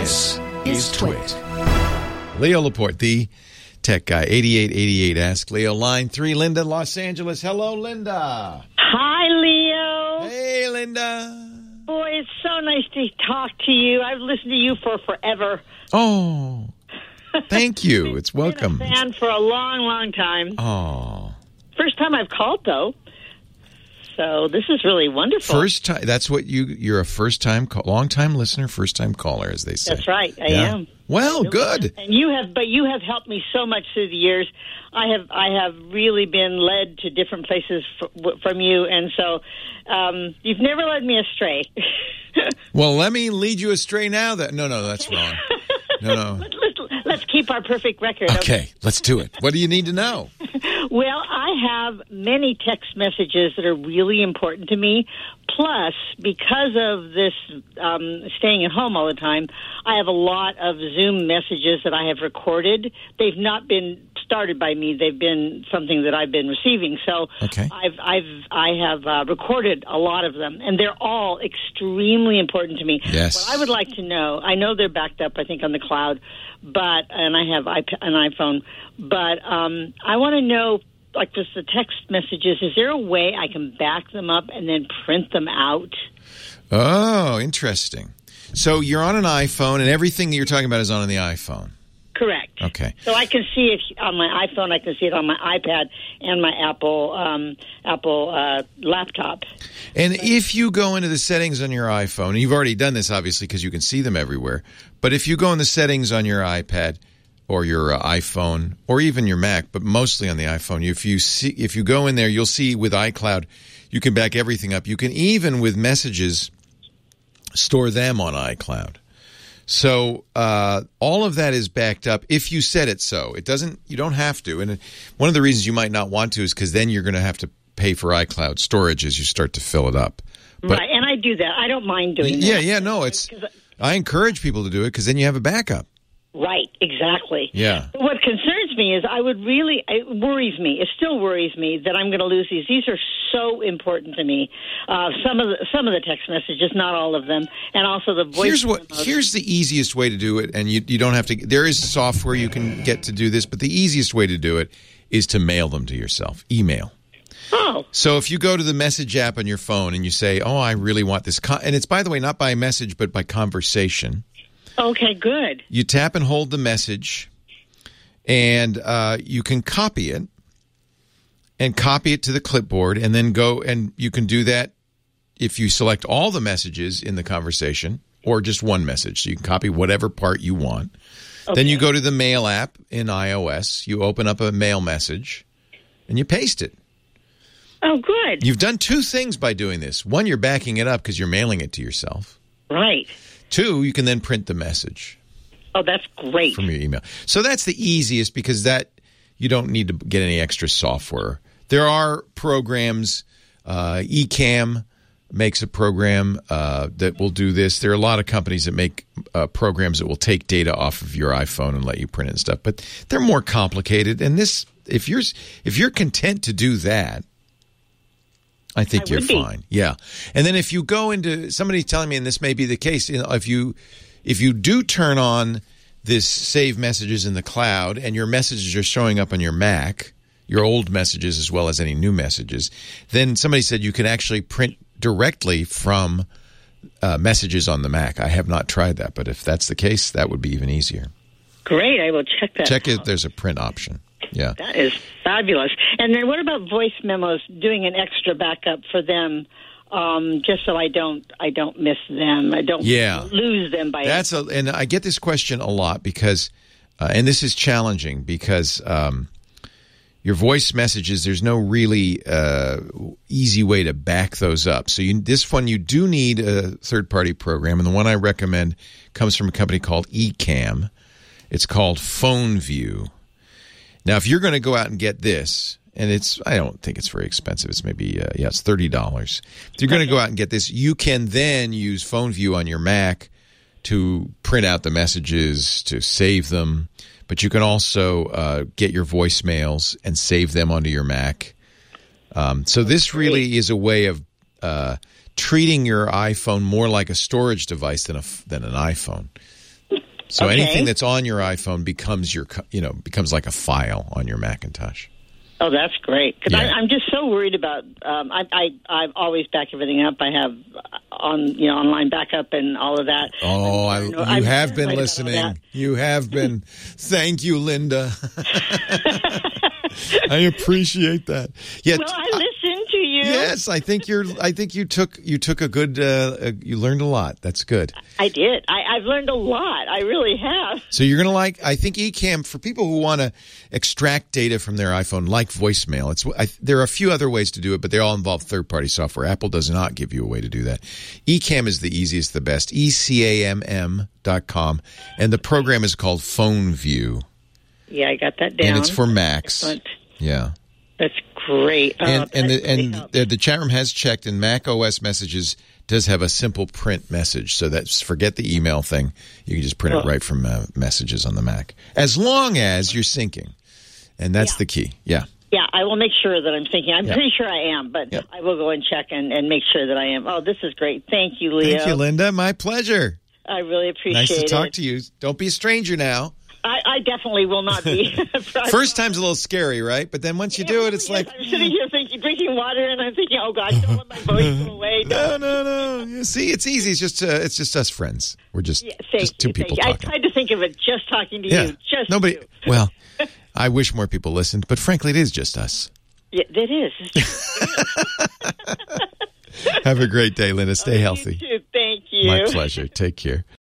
This is Twit. Leo Laporte, the tech guy, 8888 Ask Leo. Line 3, Linda, Los Angeles. Hello, Linda. Hi, Leo. Hey, Linda. Boy, it's so nice to talk to you. I've listened to you for forever. Oh, thank you. It's welcome. Been a fan for a long, long time. Oh. First time I've called, though. So this is really wonderful. First time. That's what you're a first-time, long-time listener, first-time caller, as they say. That's right. I am. Well, good. And you have helped me so much through the years. I have really been led to different places from you, and so you've never led me astray. Well, let me lead you astray now. No, that's wrong. No. Let's keep our perfect record. Okay, let's do it. What do you need to know? Well, I have many text messages that are really important to me. Plus, because of this staying at home all the time, I have a lot of Zoom messages that I have recorded. They've not been started by me. They've been something that I've been receiving. So okay. I have recorded a lot of them, and they're all extremely important to me. Yes. What I would like to know, I know they're backed up, I think, on the cloud, and I have an iPhone, but I want to know, like just the text messages, is there a way I can back them up and then print them out? Oh, interesting. So you're on an iPhone, and everything that you're talking about is on the iPhone. Correct. Okay. So I can see it on my iPhone, I can see it on my iPad and my Apple laptop. And if you go into the settings on your iPhone, and you've already done this, obviously, because you can see them everywhere, but if you go in the settings on your iPad or your iPhone or even your Mac, but mostly on the iPhone, if you go in there, you'll see with iCloud, you can back everything up. You can even, with messages, store them on iCloud. So all of that is backed up if you set it so. You don't have to. And one of the reasons you might not want to is because then you're going to have to pay for iCloud storage as you start to fill it up. But, right, and I do that. I don't mind doing that. Yeah, no, I encourage people to do it because then you have a backup. Right, exactly. Yeah. What concerns me is it worries me. It still worries me that I'm going to lose these. These are so important to me. Some of the text messages, not all of them, and also the voice. Here's the easiest way to do it, and you don't have to. There is software you can get to do this, but the easiest way to do it is to mail them to yourself. Email. Oh. So if you go to the message app on your phone and you say, "Oh, I really want this," and it's, by the way, not by message but by conversation. Okay, good. You tap and hold the message, and you can copy it to the clipboard, and then go, and you can do that if you select all the messages in the conversation or just one message. So you can copy whatever part you want. Okay. Then you go to the Mail app in iOS. You open up a mail message, and you paste it. Oh, good. You've done two things by doing this. One, you're backing it up because you're mailing it to yourself. Right. Two, you can then print the message. Oh, that's great. From your email. So that's the easiest because you don't need to get any extra software. There are programs. Ecamm makes a program that will do this. There are a lot of companies that make programs that will take data off of your iPhone and let you print it and stuff. But they're more complicated. And this, if you're content to do that, I think you're fine. Yeah. And then if you go into, somebody's telling me, and this may be the case, if you do turn on this save messages in the cloud and your messages are showing up on your Mac, your old messages as well as any new messages, then somebody said you can actually print directly from messages on the Mac. I have not tried that, but if that's the case, that would be even easier. Great. I will check that out. Check it. There's a print option. Yeah. That is fabulous. And then what about voice memos, doing an extra backup for them, just so I don't miss them. I don't lose them by and I get this question a lot because and this is challenging because your voice messages, there's no really easy way to back those up. So this one you do need a third-party program, and the one I recommend comes from a company called Ecamm. It's called PhoneView. Now, if you're going to go out and get this, and I don't think it's very expensive. It's maybe, it's $30. If you're going to go out and get this, you can then use PhoneView on your Mac to print out the messages, to save them. But you can also get your voicemails and save them onto your Mac. So this really is a way of treating your iPhone more like a storage device than an iPhone. So Okay. anything that's on your iPhone becomes becomes like a file on your Macintosh. Oh, that's great. Because Yeah. I'm just so worried about. I always back everything up. I have online backup and all of that. Oh, you have been worried about all listening. that. You have been. Thank you, Linda. I appreciate that. Yeah, Well, I listened to you. yes, I think you took a good. You learned a lot. That's good. I did. I've learned a lot. I really have. So you're gonna like. I think Ecamm for people who want to extract data from their iPhone, like voicemail. There are a few other ways to do it, but they all involve third-party software. Apple does not give you a way to do that. Ecamm is the easiest, the best. ECAMM.com, and the program is called Phone View, Yeah, I got that down. and it's for Macs. Excellent. Yeah. That's great. And That really helps. the chat room has checked, and Mac OS Messages does have a simple print message. So that's forget the email thing. You can just print it right from Messages on the Mac, as long as you're syncing, and that's the key. Yeah. Yeah, I will make sure that I'm thinking. I'm Yeah. pretty sure I am, but Yeah. I will go and check and make sure that I am. Oh, this is great. Thank you, Leo. Thank you, Linda. My pleasure. I really appreciate Nice to it. talk to you. Don't be a stranger now. I definitely will not be. First time's a little scary, right? But then once you do it, it's like, I'm sitting here drinking water, and I'm thinking, oh, God, don't let my voice go away. no. You see, it's easy. It's just us friends. We're just two people I talking. tried to think of it just talking to you. Just Nobody. you. Well, I wish more people listened, but frankly, it is just us. Yeah, it is. Have a great day, Linda. Stay You healthy. too. Thank you. My pleasure. Take care.